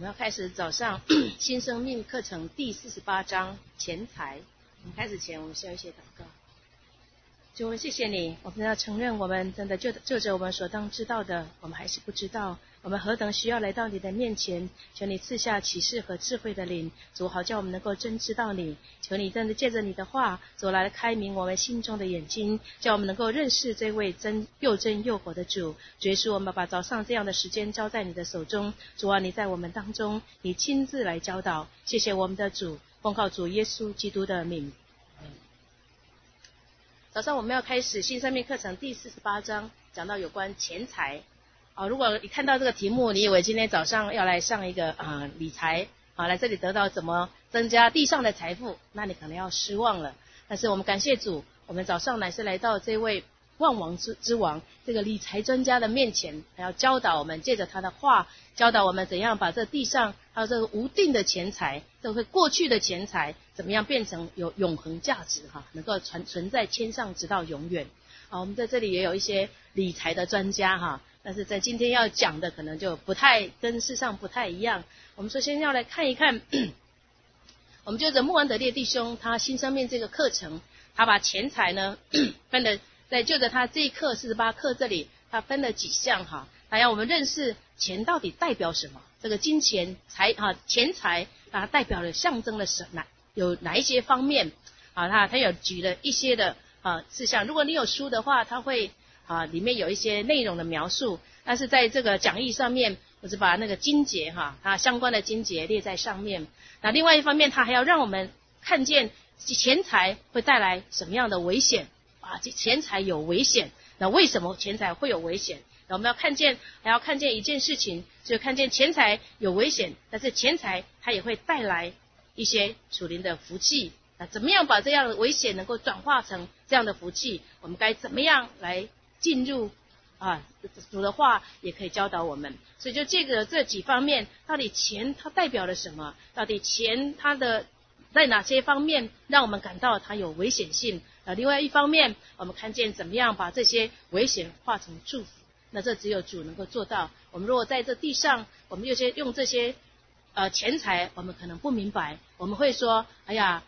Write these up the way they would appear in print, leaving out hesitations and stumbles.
们要开始早上新生命课程第48章钱财。我们开始前，我们需要一些祷告。主，我们谢谢你，我们要承认我们真的就着我们所当知道的，我们还是不知道，我们何等需要来到你的面前，求你赐下启示和智慧的灵，主，好叫我们能够真知道你。求你真的借着你的话，主来开明我们心中的眼睛，叫我们能够认识这位真又活的主。主耶稣，我们把早上这样的时间交在你的手中，主啊，你在我们当中，你亲自来教导。谢谢我们的主，奉靠主耶稣基督的名。早上我们要开始新生命课程第48章，讲到有关钱财。如果你看到这个题目，你以为今天早上要来上一个理财，来这里得到怎么增加地上的财富，那你可能要失望了。但是我们感谢主，我们早上乃是来到这位万王之王，这个理财专家的面前，还要教导我们，借着他的话教导我们怎样把这地上还有这个无定的钱财，这个过去的钱财怎么样变成有永恒价值，能够存在天上直到永远。我们在这里也有一些理财的专家，但是在今天要讲的可能就不太跟世上不太一样。我们首先要来看一看我们就着穆安德烈弟兄他新生命这个课程，他把钱财呢分的，在就着他这一课48课这里，他分了几项，他让我们认识钱到底代表什么，这个金钱钱财它代表了象征了有哪一些方面，他有举了一些的事项。如果你有书的话，他会里面有一些内容的描述，但是在这个讲义上面，我是把那个经节它相关的经节列在上面。那另外一方面，他还要让我们看见钱财会带来什么样的危险，钱财有危险，那为什么钱财会有危险？那我们还要看见一件事情，就看见钱财有危险，但是钱财它也会带来一些属灵的福气。那怎么样把这样的危险能够转化成这样的福气？我们该怎么样来进入主的话也可以教导我们。所以就这几方面，到底钱它代表了什么？到底钱它的在哪些方面让我们感到它有危险性？另外一方面，我们看见怎么样把这些危险化成祝福。那这只有主能够做到。我们如果在这地上，我们用这些钱财，我们可能不明白，我们会说，哎呀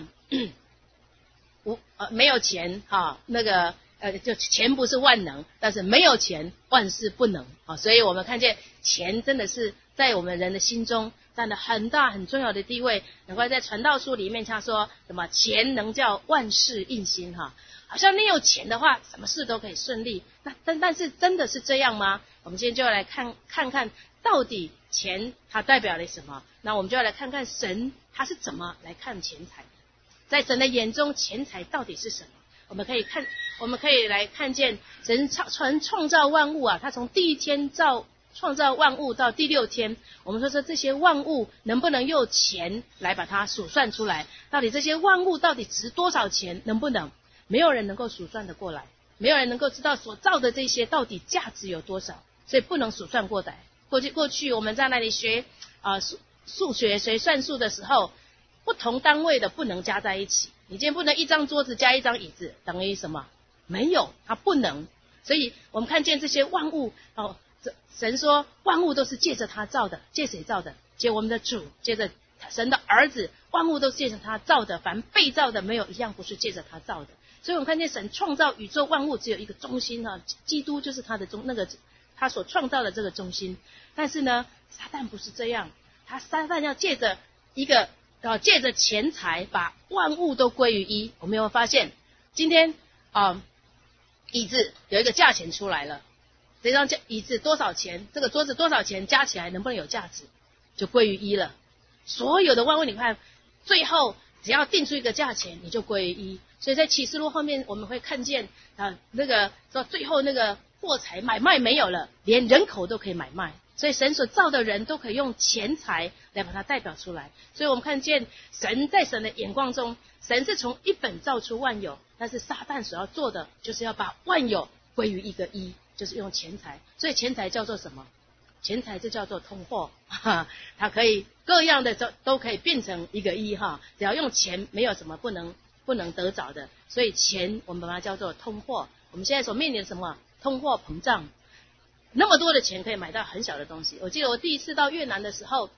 没有钱就钱不是万能，但是没有钱万事不能所以我们看见钱真的是在我们人的心中占了很大很重要的地位。难怪在传道书里面他说什么钱能叫万事应心好像你有钱的话什么事都可以顺利。但是真的是这样吗？我们今天就要来看看到底钱它代表了什么。那我们就要来看看神他是怎么来看钱财的，在神的眼中钱财到底是什么。我们可以来看见神创造万物他从第一天创造万物到第6天，我们说这些万物能不能用钱来把它数算出来？到底这些万物到底值多少钱？能不能？没有人能够数算得过来，没有人能够知道所造的这些到底价值有多少，所以不能数算过来。过去我们在那里学数学学算术的时候，不同单位的不能加在一起。你今天不能一张桌子加一张椅子等于什么？没有，它不能。所以我们看见这些万物神说万物都是借着他造的。借谁造的？借我们的主，借着神的儿子。万物都是借着他造的，凡被造的没有一样不是借着他造的。所以我们看见神创造宇宙万物只有一个中心基督就是他的他所创造的这个中心。但是呢，撒旦不是这样，撒旦要借着钱财把万物都归于一。我们有没有发现今天椅子有一个价钱出来了，这张椅子多少钱，这个桌子多少钱，加起来能不能有价值，就归于一了。所有的万物你看最后只要定出一个价钱，你就归于一。所以在启示录后面我们会看见说最后那个货财买卖没有了，连人口都可以买卖。所以神所造的人都可以用钱财来把它代表出来。所以我们看见神在神的眼光中，神是从一本造出万有，但是撒旦所要做的就是要把万有归于一个一，就是用钱财。所以钱财叫做什么？钱财就叫做通货它可以各样的都可以变成一个一只要用钱没有什么不能得着的。所以钱我们把它叫做通货。我们现在所面临的什么？通货膨胀。那么多的钱可以买到很小的东西。我记得我第一次到越南的时候，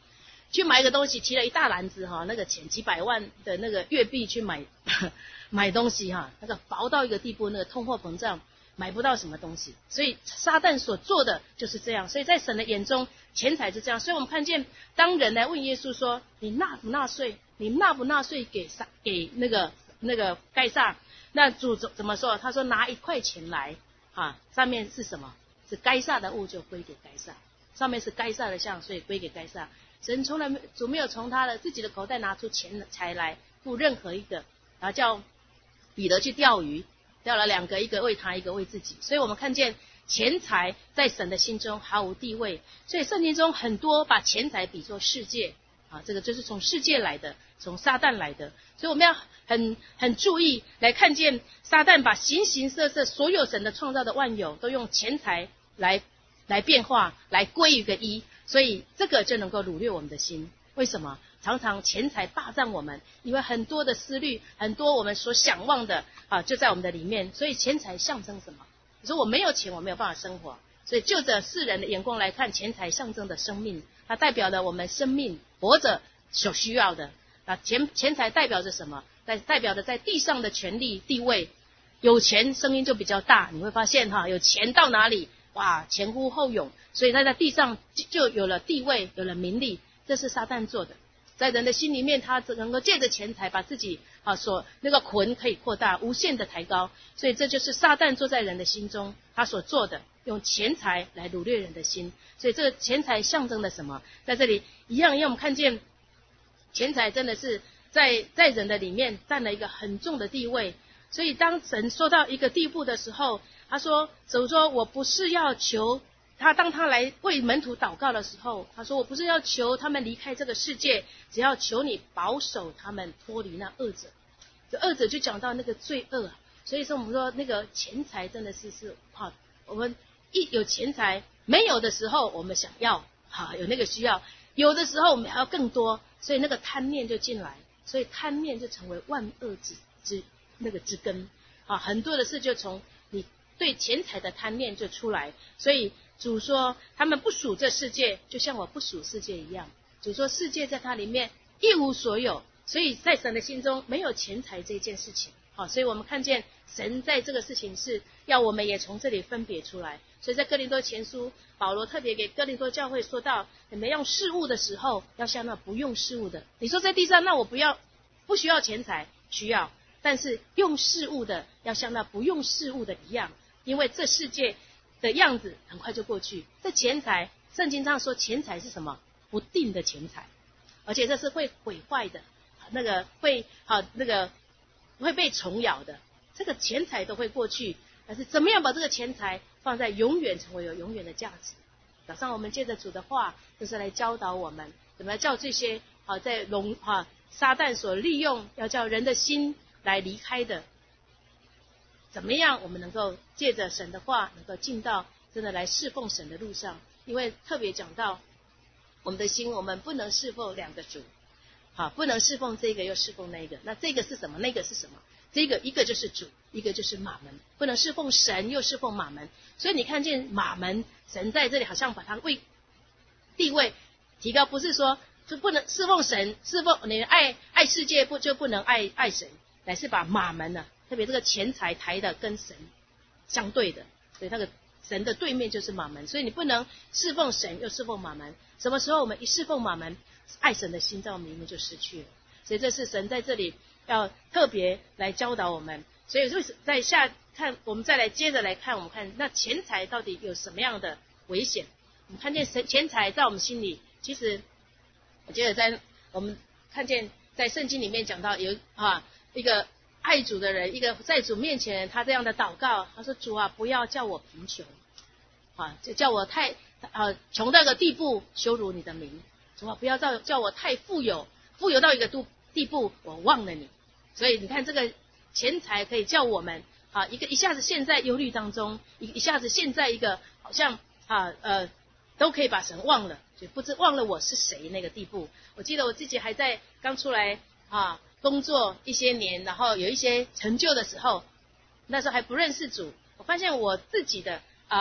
去买一个东西，提了一大篮子那个钱几百万的那个月币去买买东西那个薄到一个地步，那个通货膨胀买不到什么东西。所以撒旦所做的就是这样。所以在神的眼中，钱财是这样。所以我们看见，当人来问耶稣说：“你纳不纳税？你纳不纳税给那个该撒？”那主怎么说？他说：“拿1块钱来上面是什么？是该撒的物就归给该撒，上面是该撒的像，所以归给该撒。神主没有从他的自己的口袋拿出钱财来付任何一个，然后叫彼得去钓鱼，钓了2个，一个为他，一个为自己。所以我们看见钱财在神的心中毫无地位。所以圣经中很多把钱财比作世界这个就是从世界来的，从撒旦来的。所以我们要很注意来看见撒旦把形形色色所有神的创造的万有都用钱财来变化，来归于一个一。所以这个就能够掳掠我们的心。为什么？常常钱财霸占我们，因为很多的思虑，很多我们所想望的就在我们的里面。所以钱财象征什么？你说我没有钱，我没有办法生活。所以就着世人的眼光来看，钱财象征的生命，它代表了我们生命活着所需要的。钱财代表着什么？代表着在地上的权力地位。有钱声音就比较大，你会发现有钱到哪里，哇，前呼后拥。所以他在地上就有了地位，有了名利。这是撒旦做的。在人的心里面，他能够借着钱财把自己所那个魂可以扩大，无限的抬高。所以这就是撒旦做在人的心中他所做的，用钱财来掳掠人的心。所以这个钱财象征了什么？在这里一样我们看见钱财真的是在人的里面占了一个很重的地位。所以当神说到一个地步的时候，他说主说我不是要求他，当他来为门徒祷告的时候，他说我不是要求他们离开这个世界，只要求你保守他们脱离那恶者。这恶者就讲到那个罪恶所以说我们说那个钱财真的是我们一有钱财，没有的时候我们想要有那个需要，有的时候我们还要更多，所以那个贪念就进来，所以贪念就成为万恶之根很多的事就从你对钱财的贪念就出来。所以主说他们不属这世界，就像我不属世界一样。主说世界在他里面一无所有，所以在神的心中没有钱财这件事情所以我们看见神在这个事情是要我们也从这里分别出来。所以在哥林多前书，保罗特别给哥林多教会说到，你们用事物的时候要像那不用事物的。你说在地上，那我不需要钱财，需要，但是用事物的要像那不用事物的一样，因为这世界的样子很快就过去。这钱财，圣经上说钱财是什么？不定的钱财，而且这是会毁坏的，那个会被虫咬的。这个钱财都会过去，但是怎么样把这个钱财放在永远，成为有永远的价值？早上我们借着主的话，就是来教导我们怎么叫这些在撒旦所利用要叫人的心来离开的，怎么样我们能够借着神的话能够进到真的来侍奉神的路上。因为特别讲到我们的心，我们不能侍奉2个主不能侍奉这个又侍奉那个。那这个是什么？那个是什么？这个一个就是主，一个就是马门。不能侍奉神又侍奉马门。所以你看见马门，神在这里好像把他地位提高，不是说就不能侍奉神，侍奉你爱世界就不能爱神，乃是把马门特别这个钱财抬的跟神相对的。所以那个神的对面就是马门。所以你不能侍奉神又侍奉马门。什么时候我们一侍奉马门，爱神的心在我们里面就失去了。所以这是神在这里要特别来教导我们。所以在下看，我们再来接着来看，我们看那钱财到底有什么样的危险。我们看见钱财在我们心里，其实我觉得我们看见在圣经里面讲到有一个爱主的人，一个在主面前他这样的祷告，他说主啊，不要叫我贫穷就叫我太穷到一个地步羞辱你的名。主啊，不要叫我太富有到一个地步我忘了你。所以你看这个钱财可以叫我们一下子陷在忧虑当中，一下子陷在一个好像都可以把神忘了，就不知忘了我是谁那个地步。我记得我自己还在刚出来工作一些年，然后有一些成就的时候，那时候还不认识主，我发现我自己的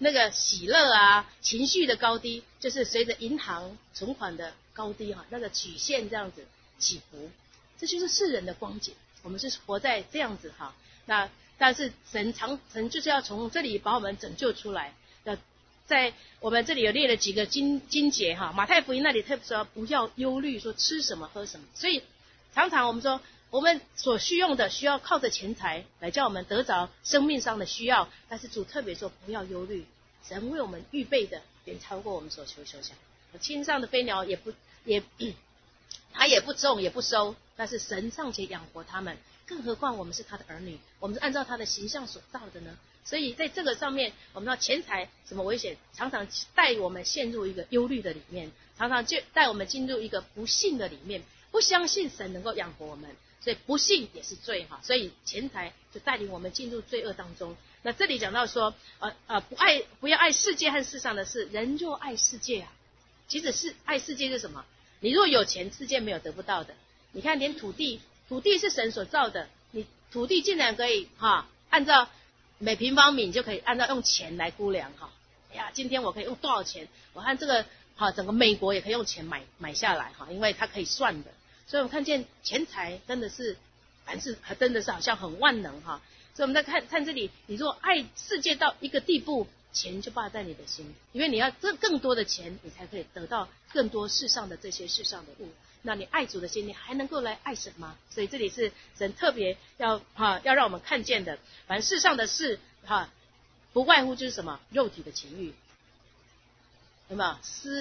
那个喜乐啊，情绪的高低，就是随着银行存款的高低那个曲线这样子起伏，这就是世人的光景。我们是活在这样子那但是神就是要从这里把我们拯救出来。在我们这里有列了几个经节马太福音那里特别说不要忧虑，说吃什么喝什么。所以常常我们说，我们所需用的需要靠着钱财来叫我们得着生命上的需要，但是主特别说不要忧虑，神为我们预备的远超过我们所求所想。天上的飞鸟它也不种也不收，但是神尚且养活他们，更何况我们是他的儿女，我们是按照他的形象所造的呢？所以在这个上面，我们知道钱财什么危险，常常带我们陷入一个忧虑的里面，常常就带我们进入一个不信的里面，不相信神能够养活我们，所以不信也是罪所以钱财就带领我们进入罪恶当中。那这里讲到说不要爱世界和世上的事，人若爱世界其实是爱世界是什么？你若有钱，世界没有得不到的。你看连土地是神所造的，你土地竟然可以按照每平方米就可以按照用钱来估量今天我可以用多少钱，我看这个整个美国也可以用钱买下来因为它可以算的。所以我们看见钱财真的是真的是好像很万能所以我们在看这里，你若爱世界到一个地步，钱就霸在你的心，因为你要挣更多的钱，你才可以得到更多世上的这些世上的物。那你爱主的心，你还能够来爱神吗？所以这里是神特别要让我们看见的。反正世上的事不外乎就是什么肉体的情欲，有没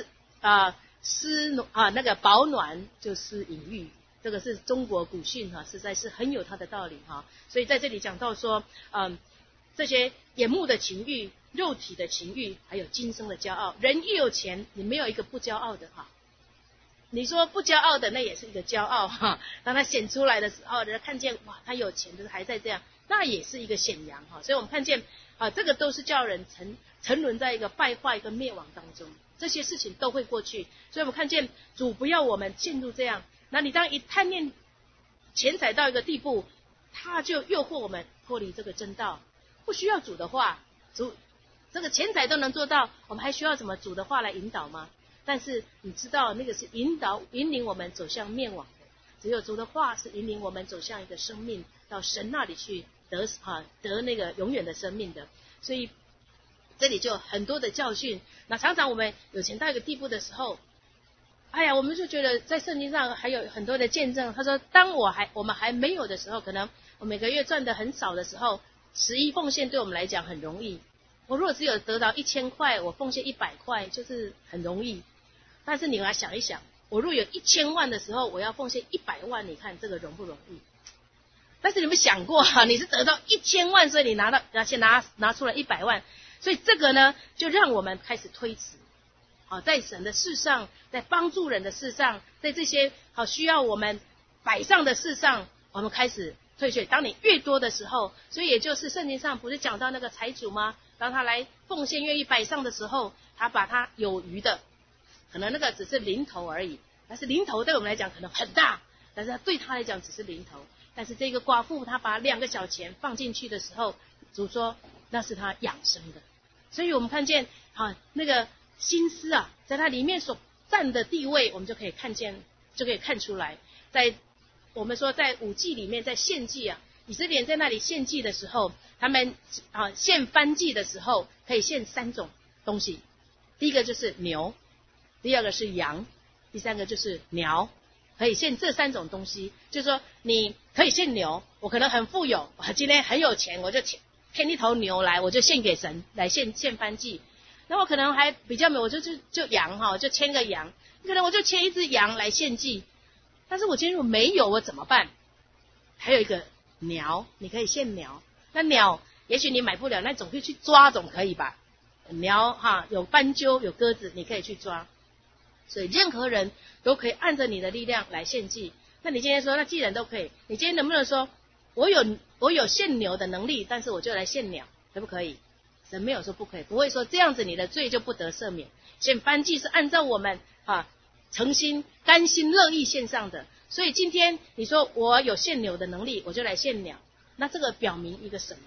有那个保暖就是隐喻，这个是中国古训实在是很有它的道理所以在这里讲到说这些眼目的情欲、肉体的情欲，还有今生的骄傲。人一有钱，你没有一个不骄傲的你说不骄傲的，那也是一个骄傲当他显出来的时候，人家看见哇，他有钱，就是还在这样，那也是一个显扬所以我们看见这个都是叫人沉沦在一个败坏跟灭亡当中，这些事情都会过去。所以我们看见主不要我们陷入这样。那你当一贪念钱财到一个地步，他就诱惑我们脱离这个真道。不需要主的话，主这个钱财都能做到，我们还需要什么主的话来引导吗？但是你知道那个是引领我们走向灭亡的，只有主的话是引领我们走向一个生命，到神那里去得那个永远的生命的。所以这里就有很多的教训。那常常我们有钱到一个地步的时候，我们就觉得在圣经上还有很多的见证。他说当我们还没有的时候，可能我每个月赚的很少的时候，11奉献对我们来讲很容易。我如果只有得到1000块，我奉献100块就是很容易。但是你来想一想，我如果有1000万的时候，我要奉献100万，你看这个容不容易？但是你们想过你是得到1000万，所以你拿出了100万，所以这个呢就让我们开始推迟在神的事上，在帮助人的事上，在这些需要我们摆上的事上，我们开始退却。当你越多的时候，所以也就是圣经上不是讲到那个财主吗？当他来奉献愿意摆上的时候，他把他有余的，可能那个只是零头而已，但是零头对我们来讲可能很大，但是对他来讲只是零头。但是这个寡妇她把2个小钱放进去的时候，主说那是他养生的。所以我们看见那个心思在他里面所占的地位，我们就可以看出来。在我们说在5祭里面，在献祭以色列人在那里献祭的时候，他们献燔祭的时候可以献3种东西。第一个就是牛，第二个是羊，第三个就是苗，可以献这3种东西。就是说你可以献牛，我可能很富有，我今天很有钱，我就牵一头牛来，我就献给神来献燔祭。那我可能还比较没有，我就羊就牵个羊，可能我就牵一只羊来献祭。但是我今天如果没有，我怎么办？还有一个鸟，你可以献鸟。那鸟也许你买不了，那总可以去抓，总可以吧？鸟有斑鸠有鸽子，你可以去抓。所以任何人都可以按着你的力量来献祭。那你今天说，那既然都可以，你今天能不能说我有献牛的能力，但是我就来献鸟，可不可以？神没有说不可以，不会说这样子你的罪就不得赦免。献燔祭是按照我们诚心甘心乐意献上的。所以今天你说我有献牛的能力，我就来献鸟，那这个表明一个什么？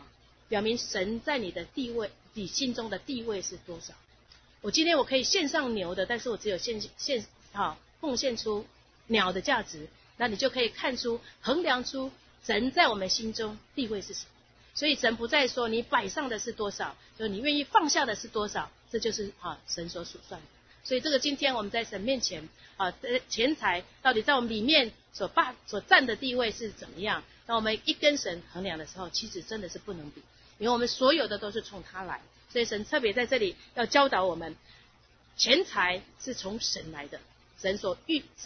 表明神在你的地位，你心中的地位是多少。我今天我可以献上牛的，但是我只有奉献出鸟的价值，那你就可以看出衡量出神在我们心中地位是什么。所以神不再说你摆上的是多少，就你愿意放下的是多少，这就是神所数算的。所以这个今天我们在神面前钱财到底在我们里面所占的地位是怎么样，那我们一跟神衡量的时候，其实真的是不能比，因为我们所有的都是从他来。所以神特别在这里要教导我们，钱财是从神来的，神所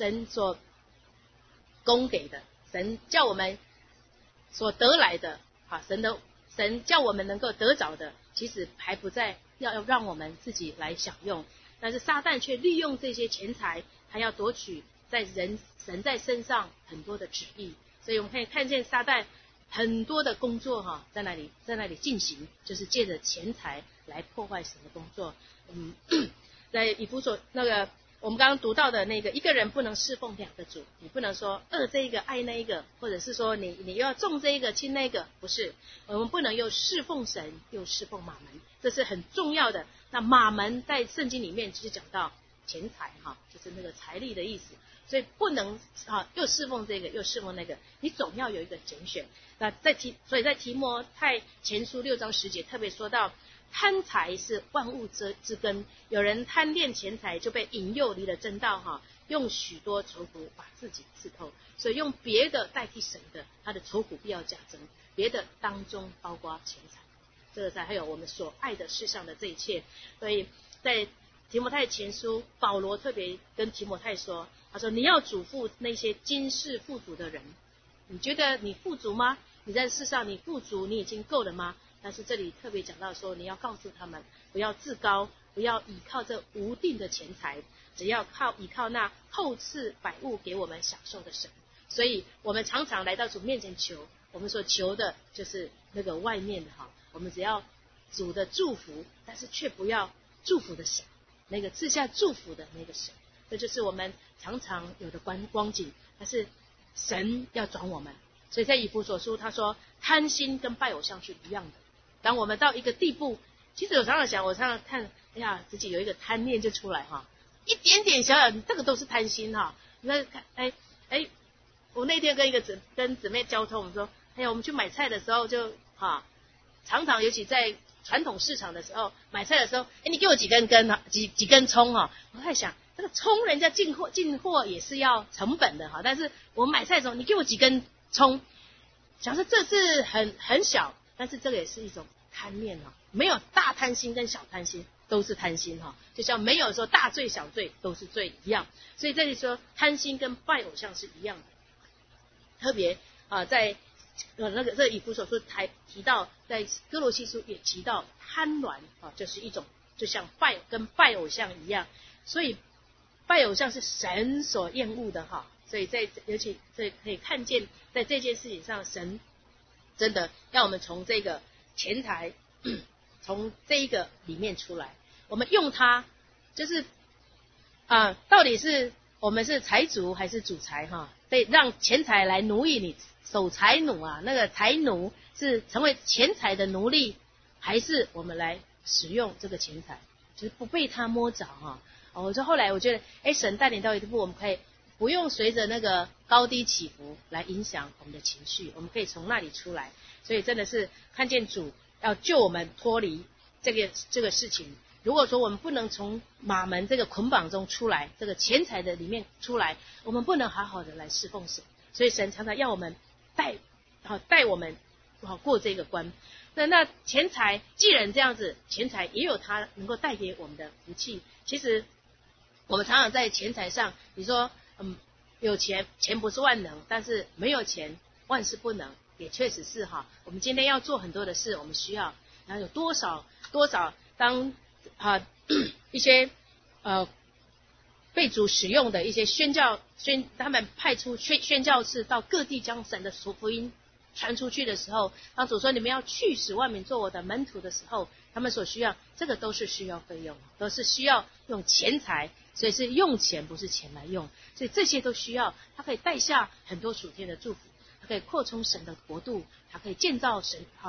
供给的，神叫我们所得来的神叫我们能够得着的，其实还不在要让我们自己来享用，但是撒旦却利用这些钱财，他要夺取在神在身上很多的旨意。所以我们可以看见撒旦很多的工作在那里进行，就是借着钱财来破坏神的工作。在以弗所我们刚刚读到的那个，一个人不能侍奉两个主，你不能说这一个爱那一个，或者是说你又要重这一个轻那个，不是，我们不能又侍奉神又侍奉马门，这是很重要的。那马门在圣经里面就是讲到钱财就是那个财力的意思，所以不能又侍奉这个又侍奉那个，你总要有一个拣选。那所以在提摩太前书6章10节特别说到，贪财是万物之根，有人贪恋钱财，就被引诱离了真道用许多愁苦把自己刺透。所以用别的代替神的，他的愁苦必要加增，别的当中包括钱财，这个才还有我们所爱的世上的这一切。所以在提摩太前书，保罗特别跟提摩太说，他说你要嘱咐那些今世富足的人，你觉得你富足吗？你在世上你富足，你已经够了吗？但是这里特别讲到说，你要告诉他们，不要自高，不要倚靠这无定的钱财，只要倚靠那厚赐百物给我们享受的神。所以我们常常来到主面前求，我们所求的就是那个外面的我们只要主的祝福，但是却不要祝福的神，那个赐下祝福的那个神，这就是我们常常有的光景。但是神要转我们，所以在以弗所书他说，贪心跟拜偶像是一样的。当我们到一个地步，其实我常常看，自己有一个贪念就出来一点点小小，这个都是贪心那我那天跟姊妹交通，我们说，我们去买菜的时候就常常尤其在传统市场的时候买菜的时候，你给我几根葱我在想，这个葱人家进货也是要成本的但是我们买菜的时候，你给我几根葱，想说这是很小，但是这个也是一种贪念没有大贪心跟小贪心都是贪心就像没有说大罪小罪都是罪一样。所以这里说贪心跟拜偶像是一样的。特别在这以弗所书提到，在哥罗西书也提到贪婪就是一种就像跟拜偶像一样，所以拜偶像是神所厌恶的所以尤其这可以看见，在这件事情上，神真的要我们从这个钱财从这一个里面出来，我们用它就是到底是我们是财主还是主财对，让钱财来奴役你，守财奴那个财奴是成为钱财的奴隶，还是我们来使用这个钱财，就是不被他摸着我说后来我觉得神带领到一步，我们可以不用随着那个高低起伏来影响我们的情绪，我们可以从那里出来。所以真的是看见主要救我们脱离这个事情。如果说我们不能从马门这个捆绑中出来，这个钱财的里面出来，我们不能好好的来侍奉神。所以神常常要我们带我们过这个关。那钱财既然这样子，钱财也有它能够带给我们的福气。其实我们常常在钱财上，你说有钱不是万能，但是没有钱万事不能，也确实是我们今天要做很多的事，我们需要，然后有多少当一些被主使用的一些他们派出宣教士到各地将神的福音传出去的时候，当主说你们要去使万民做我的门徒的时候，他们所需要这个都是需要费用，都是需要用钱财，所以是用钱不是钱来用，所以这些都需要，它可以带下很多属天的祝福，它可以扩充神的国度，它可以建造神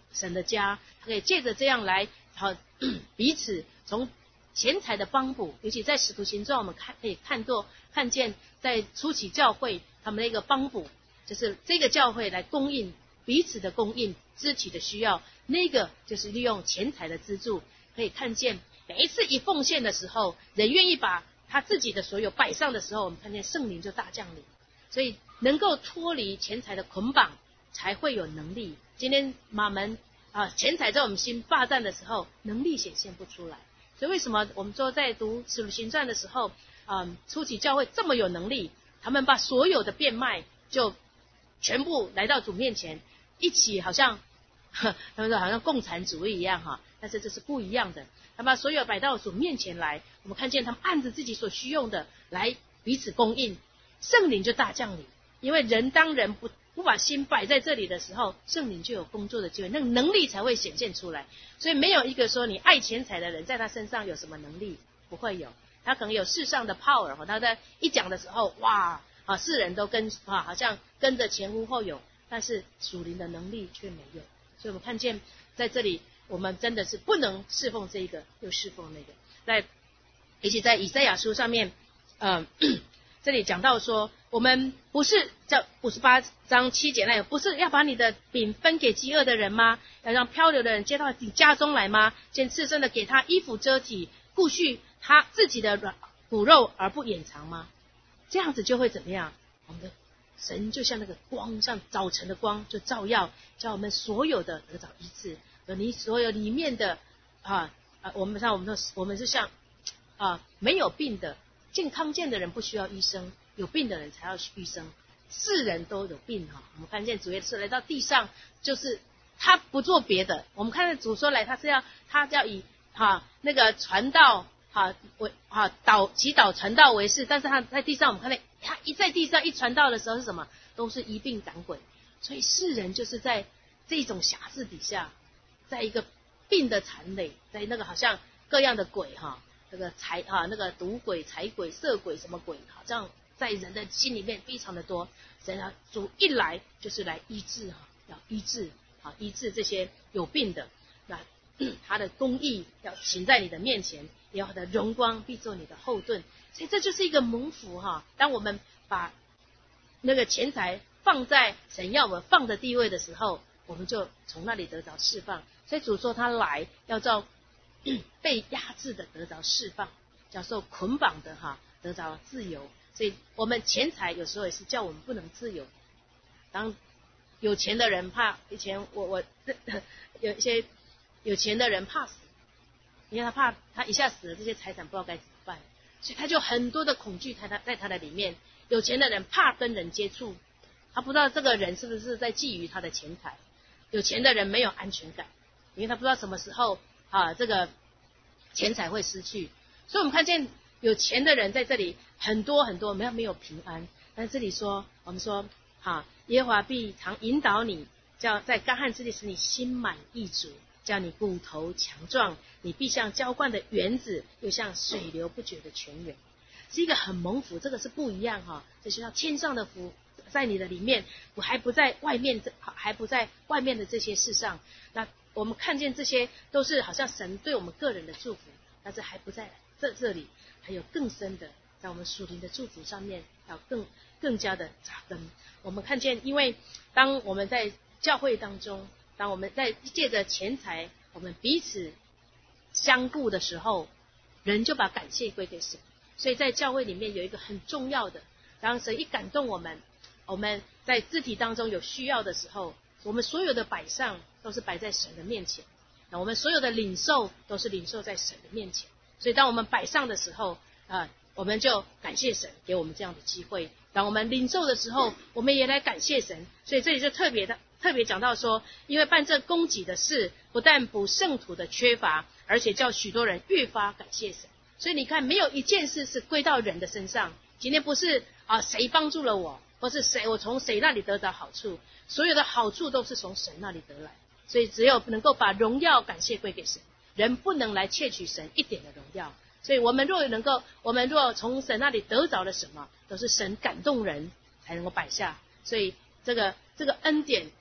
神的家，可以借着这样来彼此从钱财的帮补，尤其在使徒行传我们可以看见在初期教会他们的一个帮补，就是这个教会来供应彼此的供应肢体的需要，那个就是利用钱财的资助，可以看见每一次一奉献的时候，人愿意把他自己的所有摆上的时候，我们看见圣灵就大降临，所以能够脱离钱财的捆绑，才会有能力。今天马门钱财在我们心霸占的时候，能力显现不出来。所以为什么我们说在读使徒行传的时候，初期教会这么有能力，他们把所有的变卖就全部来到主面前，一起好像他们说好像共产主义一样哈，但是这是不一样的。他们把所有摆到主面前来，我们看见他们按着自己所需用的来彼此供应，圣灵就大降临。因为当人不把心摆在这里的时候，圣灵就有工作的机会，那个能力才会显现出来。所以没有一个说你爱钱财的人在他身上有什么能力，不会有。他可能有世上的 power， 他在一讲的时候，哇世人都好像跟着前呼后拥，但是属灵的能力却没有。所以我们看见在这里，我们真的是不能侍奉这个又侍奉那个。尤其在以赛亚书上面这里讲到说，我们不是叫58章7节那样，不是要把你的饼分给饥饿的人吗？要让漂流的人接到你家中来吗？见赤身的给他衣服遮体，顾恤他自己的骨肉而不掩藏吗？这样子就会怎么样？我们的神就像那个光，像早晨的光，就照耀，叫我们所有的得着医治。你所有里面的我们是像没有病的。健康健的人不需要医生，有病的人才要医生。世人都有病我们看见主耶稣来到地上，就是他不做别的。我们看见主说来，他要以那个传道祈祷传道为事。但是他在地上，我们看见他一在地上一传道的时候是什么？都是医病赶鬼。所以世人就是在这种辖制底下，在一个病的残累，在那个好像各样的鬼那个那个毒鬼、财鬼、色鬼什么鬼，好像在人的心里面非常的多。神主一来就是来医治要医治这些有病的。那他的公义要行在你的面前，也他的荣光必做你的后盾。所以这就是一个蒙福当我们把那个钱财放在神要我们放的地位的时候，我们就从那里得着释放。所以主说他来要照被压制的得着释放，叫受捆绑的得着自由。所以我们钱财有时候也是叫我们不能自由。当有钱的人怕，以前我有一些有钱的人怕死，因为他怕他一下死了，这些财产不知道该怎么办，所以他就很多的恐惧在他的里面。有钱的人怕跟人接触，他不知道这个人是不是在觊觎他的钱财。有钱的人没有安全感，因为他不知道什么时候这个钱财会失去。所以我们看见有钱的人在这里很多很多，没有平安。但是这里说，我们说耶和华必常引导你，叫在干旱之地使你心满意足，叫你骨头强壮，你必像浇灌的园子，又像水流不绝的泉源。是一个很蒙福，这个是不一样这是要天上的福在你的里面，我还不在外面的这些事上。那我们看见这些都是好像神对我们个人的祝福，但是还不在这里，还有更深的在我们属灵的祝福上面要更加的扎根。我们看见，因为当我们在教会当中，当我们在借着钱财我们彼此相顾的时候，人就把感谢归给神。所以在教会里面有一个很重要的，当神一感动我们在肢体当中有需要的时候，我们所有的摆上都是摆在神的面前，那我们所有的领受都是领受在神的面前。所以当我们摆上的时候我们就感谢神给我们这样的机会。当我们领受的时候，我们也来感谢神。所以这里就特别讲到说，因为办这供给的事，不但补圣徒的缺乏，而且叫许多人越发感谢神。所以你看，没有一件事是归到人的身上。今天不是谁帮助了我，或是我从谁那里得到好处，所有的好处都是从神那里得来。所以只有能够把荣耀感谢归给神，人不能来窃取神一点的荣耀。所以我们若从神那里得着了什么，都是神感动人才能够摆下。所以这个恩典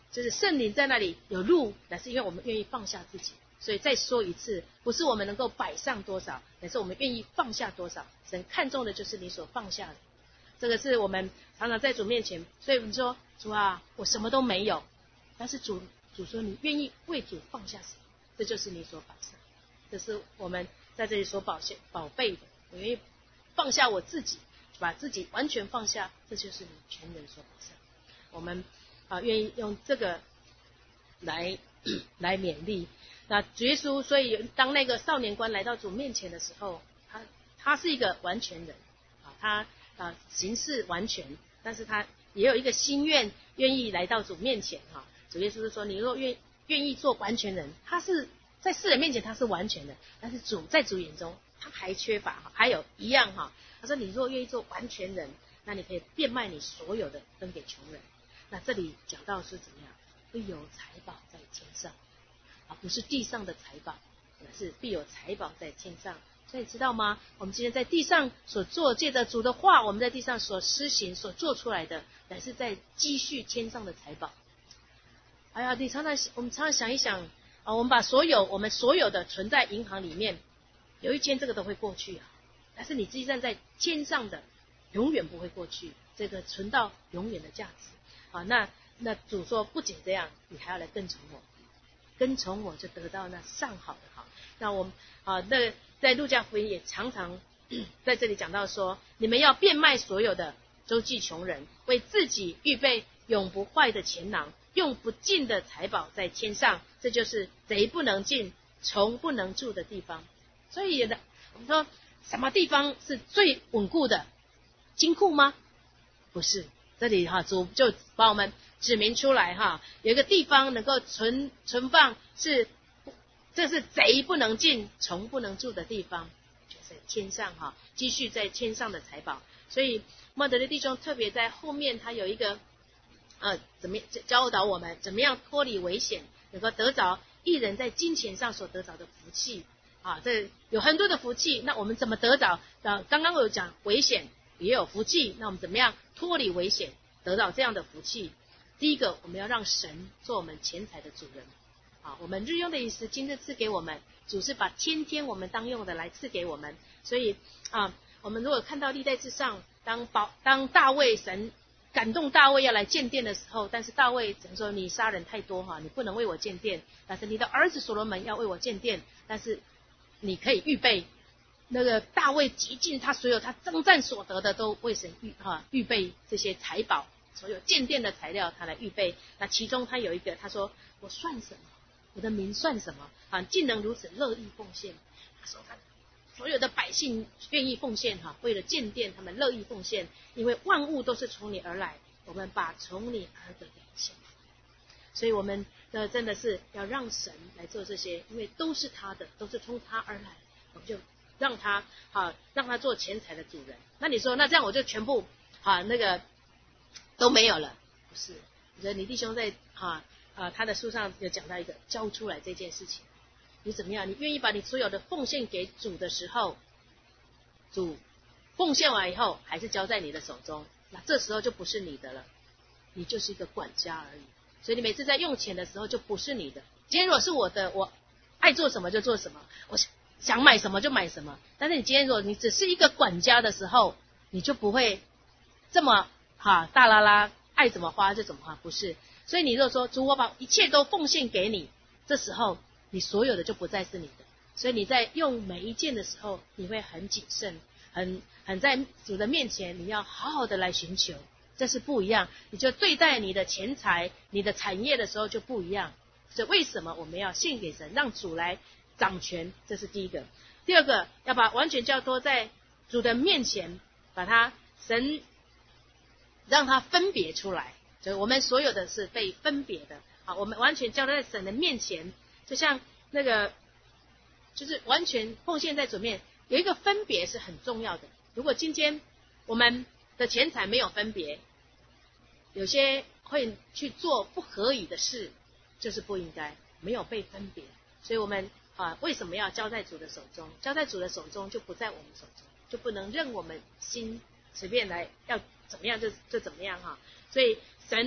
就是圣灵在那里有路，乃是因为我们愿意放下自己。所以再说一次，不是我们能够摆上多少，乃是我们愿意放下多少。神看重的就是你所放下的。这个是我们常常在主面前，所以我们说主啊，我什么都没有，但是主说你愿意为主放下什么，这就是你所摆上。这是我们在这里所宝贝的。我愿意放下我自己，把自己完全放下，这就是你全人所摆上。我们愿意用这个来勉励。那主耶稣，所以当那个少年官来到主面前的时候，他是一个完全人他行事完全，但是他也有一个心愿，愿意来到主面前主耶稣是说，你若愿意做完全人，他是在世人面前他是完全的，但是在主眼中他还缺乏还有一样他说你若愿意做完全人，那你可以变卖你所有的分给穷人。那这里讲到是怎么样，必有财宝在天上不是地上的财宝，而是必有财宝在天上。所以知道吗？我们今天在地上所做，借着主的话，我们在地上所施行、所做出来的，乃是在积蓄天上的财宝。哎呀，我们常常想一想我们把我们所有的存在银行里面，有一天这个都会过去但是你实际上在天上的永远不会过去，这个存到永远的价值那主说，不仅这样，你还要来跟从我，跟从我就得到那上好的那我们那在路加福音也常常在这里讲到说，你们要变卖所有的，周济穷人，为自己预备永不坏的钱囊，用不尽的财宝在天上，这就是贼不能进，虫不能住的地方。所以我们说什么地方是最稳固的？金库吗？不是，这里主就把我们指明出来有一个地方能够存放，这是贼不能进，虫不能住的地方，就在天上积蓄在天上的财宝。所以莫德的弟兄特别在后面，他有一个怎么教导我们怎么样脱离危险，能够得着义人在金钱上所得着的福气这有很多的福气。那我们怎么得着刚刚有讲危险也有福气，那我们怎么样脱离危险，得到这样的福气？第一个，我们要让神做我们钱财的主人我们日用的饮食今日赐给我们，主是把天天我们当用的来赐给我们。所以我们如果看到历代志上，当大卫神感动大卫要来建殿的时候，但是大卫怎么说，你杀人太多你不能为我建殿，但是你的儿子所罗门要为我建殿，但是你可以预备。那个大卫极尽他所有他征战所得的，都为神预备这些财宝，所有建殿的材料他来预备。那其中他有一个，他说，我算什么，我的名算什么竟能如此乐意奉献。他说他所有的百姓愿意奉献为了建殿，他们乐意奉献，因为万物都是从你而来，我们把从你而得的献。所以我们真的是要让神来做这些，因为都是他的，都是从他而来，我们就让他做钱财的主人。那你说，那这样我就全部那个都没有了？不是，我觉得你弟兄在他的书上有讲到一个交出来这件事情。你怎么样？你愿意把你所有的奉献给主的时候，主奉献完以后还是交在你的手中，那这时候就不是你的了，你就是一个管家而已。所以你每次在用钱的时候就不是你的。今天如果是我的，我爱做什么就做什么，我想买什么就买什么。但是你今天如果你只是一个管家的时候，你就不会这么大啦啦，爱怎么花就怎么花，不是。所以你如果说主，我把一切都奉献给你，这时候你所有的就不再是你的。所以你在用每一件的时候，你会很谨慎，很在主的面前，你要好好的来寻求，这是不一样。你就对待你的钱财、你的产业的时候就不一样。所以为什么我们要献给神，让主来掌权？这是第一个。第二个，要把完全交托在主的面前，把神让他分别出来。所以我们所有的是被分别的我们完全交托在神的面前，就像那个就是完全奉献在主面。有一个分别是很重要的。如果今天我们的钱财没有分别，有些会去做不合理的事，就是不应该，没有被分别。所以我们为什么要交在主的手中？交在主的手中就不在我们手中，就不能任我们心随便来要怎么样就怎么样所以神的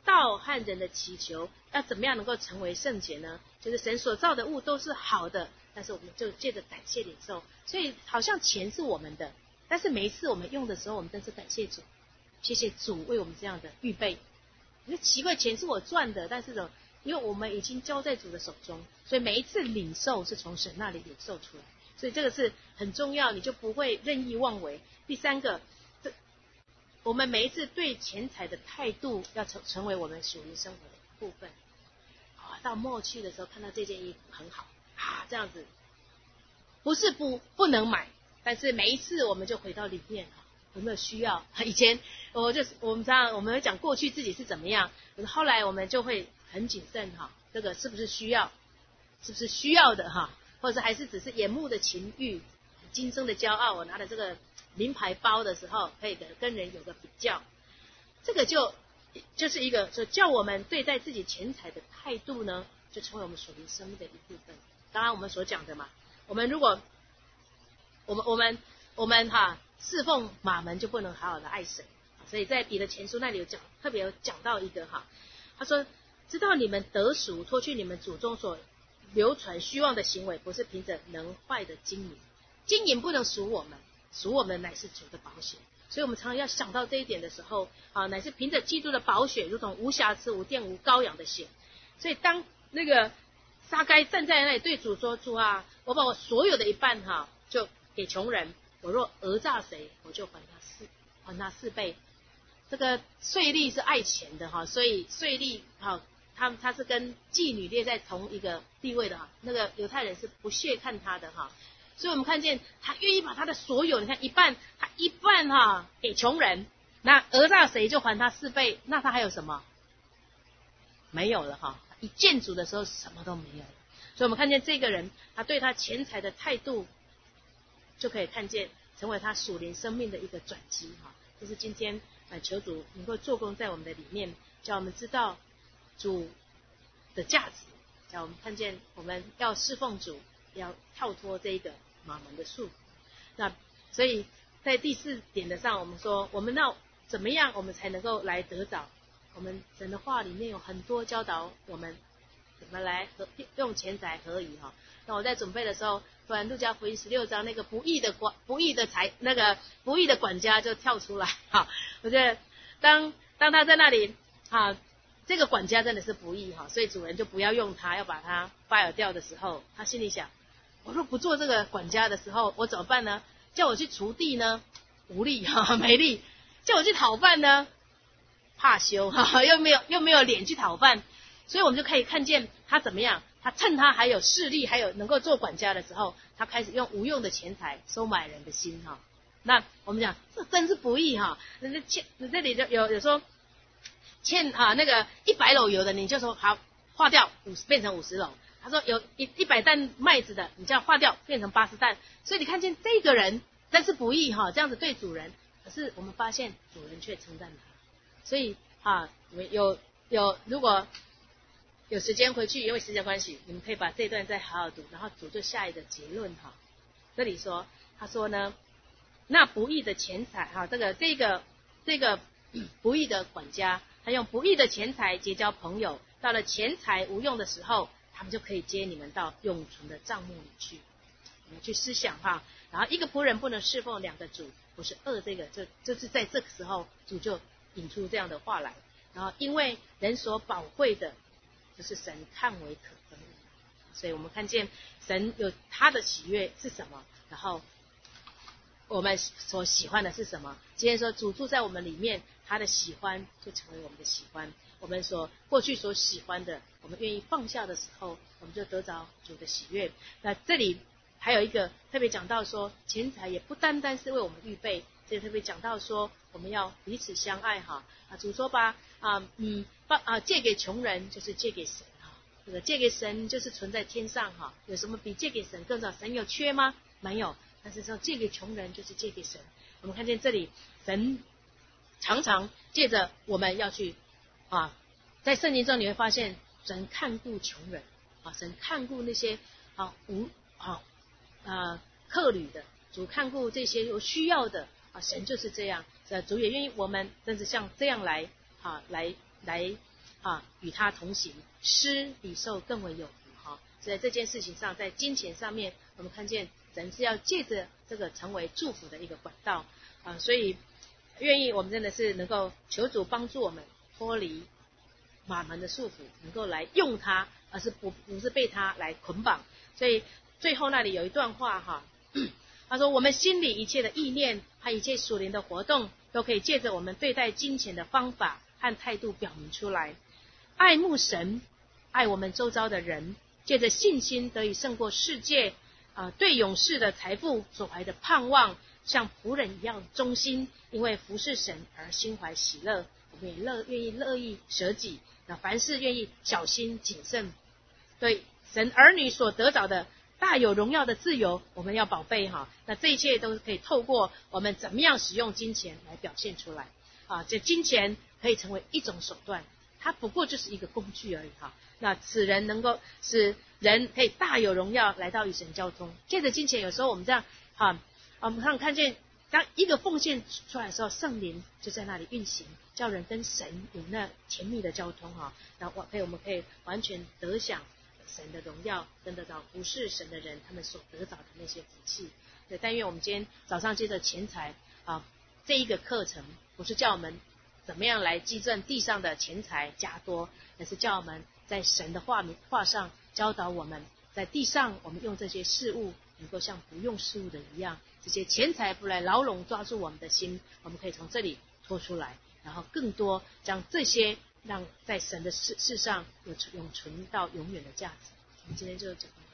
道和人的祈求，要怎么样能够成为圣洁呢？就是神所造的物都是好的，但是我们就借着感谢领受，所以好像钱是我们的，但是每一次我们用的时候，我们真是感谢主，谢谢主为我们这样的预备。你说奇怪，钱是我赚的，但是呢，因为我们已经交在主的手中，所以每一次领受是从神那里领受出来，所以这个是很重要，你就不会任意妄为。第三个，我们每一次对钱财的态度要成为我们属灵生活的一部分。到末期的时候看到这件衣服很好这样子不是不能买，但是每一次我们就回到里面有没有需要？以前我们会讲过去自己是怎么样，后来我们就会很谨慎这个是不是需要？是不是需要的或者还是只是眼目的情欲、今生的骄傲？我拿了这个名牌包的时候，可以跟人有个比较，这个就是一个就叫我们对待自己钱财的态度呢，就成为我们属灵生命的一部分。当然我们所讲的嘛，我们如果我们侍奉马门，就不能好好的爱神。所以在彼得前书那里特别有讲到一个他说知道你们得赎，脱去你们祖宗所流传虚妄的行为，不是凭着能坏的金银，金银不能赎我们，赎我们乃是主的宝血。所以我们常常要想到这一点的时候乃是凭着基督的宝血，如同无瑕疵、无玷污羔羊的血。所以当那个撒该站在那里对主说，主啊，我把我所有的一半就给穷人，我若讹诈谁，我就还他4倍。这个税吏是爱钱的所以税吏他是跟妓女列在同一个地位的那个犹太人是不屑看他的所以我们看见他愿意把他的所有，你看他一半给穷人，那讹诈谁就还他4倍，那他还有什么？没有了一见主的时候什么都没有了。所以我们看见这个人，他对他钱财的态度，就可以看见成为他属灵生命的一个转机就是今天求主能够做工在我们的里面，叫我们知道主的价值，叫我们看见我们要侍奉主，要跳脱这个马门的束缚。那所以在第4点的上，我们说我们要怎么样我们才能够来得着？我们神的话里面有很多教导我们怎么来用钱财合宜那我在准备的时候，突然路加福音16章那个不义的管家就跳出来我觉得当他在那里这个管家真的是不义所以主人就不要用他，要把他 fire 掉的时候，他心里想，我若不做这个管家的时候，我怎么办呢？叫我去锄地呢，无力没力；叫我去讨饭呢，怕羞又没有脸去讨饭。所以我们就可以看见他怎么样，他趁他还有势力，还有能够做管家的时候，他开始用无用的钱财收买人的心那我们讲这真是不义这里有说欠那个100篓油的，你就说好划掉变成50篓。他说有100担麦子的，你这样划掉变成80担。所以你看见这个人真是不义这样子对主人，可是我们发现主人却称赞他。所以如果有时间回去，因为时间关系，你们可以把这段再好好读，然后主就下一个结论这里说，他说呢，那不义的钱财这个不义的管家，他用不义的钱财结交朋友，到了钱财无用的时候，他们就可以接你们到永存的帐幕里去。你们去思想然后一个仆人不能侍奉2个主，不是恶这个就是在这个时候主就引出这样的话来。然后因为人所宝贵的就是神看为可憎的，所以我们看见神有他的喜悦是什么，然后我们所喜欢的是什么。今天说主住在我们里面，他的喜欢就成为我们的喜欢，我们过去所喜欢的，我们愿意放下的时候，我们就得着主的喜悦。那这里还有一个特别讲到说，钱财也不单单是为我们预备，这里特别讲到说我们要彼此相爱主说吧借给穷人就是借给神这个借给神就是存在天上有什么比借给神更早？神有缺吗？没有。但是说借给穷人就是借给神。我们看见这里神常常借着我们要去在圣经中你会发现神看顾穷人神看顾那些客旅的，主看顾这些有需要的神就是这样。主也愿意我们真是像这样来与他同行，施比受更为有福所以这件事情上，在金钱上面，我们看见神是要借着这个成为祝福的一个管道所以愿意我们真的是能够求主帮助我们脱离马门的束缚，能够来用它，而是不是被它来捆绑。所以最后那里有一段话他说我们心里一切的意念和一切属灵的活动，都可以借着我们对待金钱的方法和态度表明出来。爱慕神，爱我们周遭的人，借着信心得以胜过世界对永世的财富所怀的盼望，像仆人一样忠心，因为服侍神而心怀喜乐。我们也乐意舍己，凡事愿意小心谨慎，对神儿女所得着的大有荣耀的自由，我们要宝贝那这一切都可以透过我们怎么样使用金钱来表现出来这金钱可以成为一种手段，它不过就是一个工具而已那使人能够使人可以大有荣耀来到与神交通。借着金钱，有时候我们这样我们看见当一个奉献出来的时候，圣灵就在那里运行，叫人跟神有那甜蜜的交通那我们可以完全得享神的荣耀，跟得到服侍神的人他们所得到的那些福气。对，但愿我们今天早上接着钱财这一个课程，不是叫我们怎么样来计算地上的钱财加多，而是叫我们在神的话上教导我们，在地上我们用这些事物能够像不用事物的一样，这些钱财不来牢笼抓住我们的心，我们可以从这里拖出来，然后更多将这些让在神的事上有永存到永远的价值。我们今天就讲到